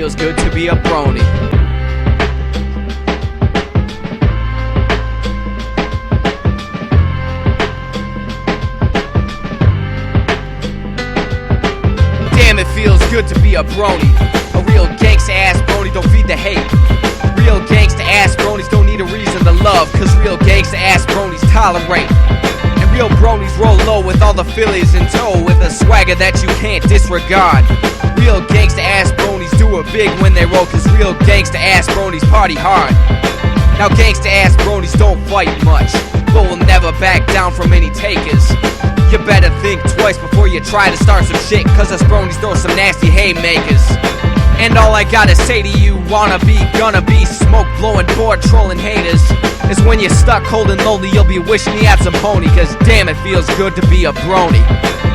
feels good to be a brony. Damn, it feels good to be a brony. A real gangsta ass brony, don't feed the hate. Real gangsta ass bronies don't need a reason to love, cause real gangsta ass bronies tolerate. And real bronies roll low with all the Phillies in tow, with a swagger that you can't disregard. Real gangsta ass bronies do it big when they roll, cause real gangsta ass bronies party hard. Now gangsta ass bronies don't fight much, but will never back down from any takers. You better think twice before you try to start some shit, cause us bronies throw some nasty haymakers. And all I gotta say to you wannabe, gonna be smoke blowing, bored trolling haters, is when you're stuck cold and lonely, you'll be wishing you had some pony, cause damn, it feels good to be a brony.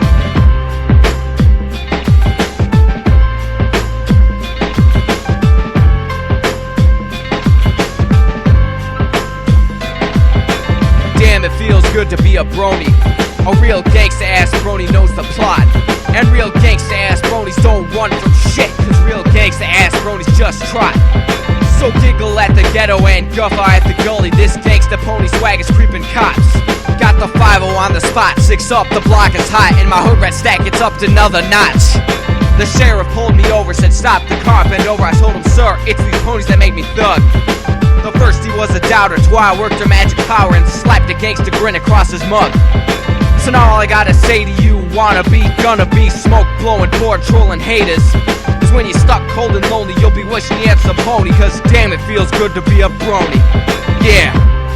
Damn, it feels good to be a brony. A real gangsta ass brony knows the plot. And real gangsta ass bronies don't run from shit, cause real gangsta ass bronies just trot. So giggle at the ghetto and guffaw at the gully. This gangsta pony swag is creeping cops. Got the 5-0 on the spot, 6 up, the block is hot, and my hood rat stack gets up to another notch. The sheriff pulled me over, said stop the car, bend over. I told him, sir, it's these ponies that make me thug. The first he was a doubter, till I worked her magic power and slapped a gangsta grin across his mug. So now all I gotta say to you wannabe, gonna be smoke blowing, bored trolling haters, is when you're stuck cold and lonely, you'll be wishing you had some pony, cause damn, it feels good to be a brony. Yeah.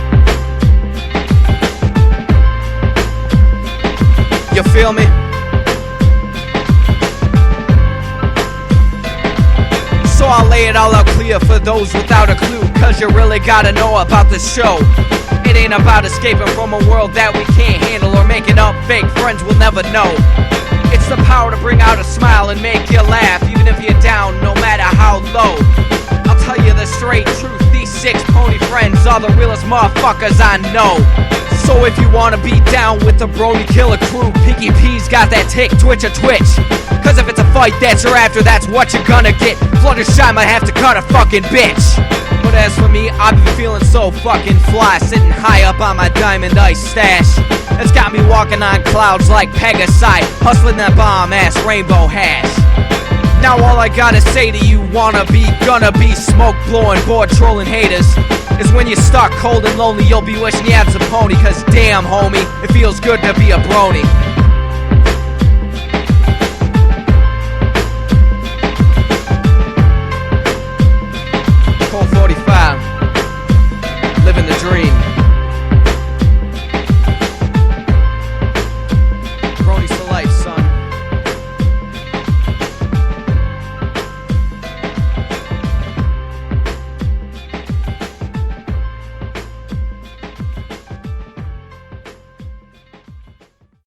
You feel me? So I'll lay it all out clear for those without a clue, cause you really gotta know about this show. It ain't about escaping from a world that we can't handle, or making up fake friends we'll never know. It's the power to bring out a smile and make you laugh, even if you're down, no matter how low. I'll tell you the straight truth, these 6 pony friends are the realest motherfuckers I know. So if you wanna be down with the brony killer crew, Pinky P's got that tick, twitch or twitch. Cause if it's a fight that you're after, that's what you're gonna get. Fluttershy might have to cut a fucking bitch. But as for me, I've been feeling so fucking fly, sitting high up on my diamond ice stash. It's got me walking on clouds like Pegasi, hustling that bomb-ass rainbow hash. Now all I gotta say to you wannabe, gonna be smoke blowing, bored trolling haters, is when you're stuck cold and lonely, you'll be wishing you had some pony, cause damn homie, it feels good to be a brony.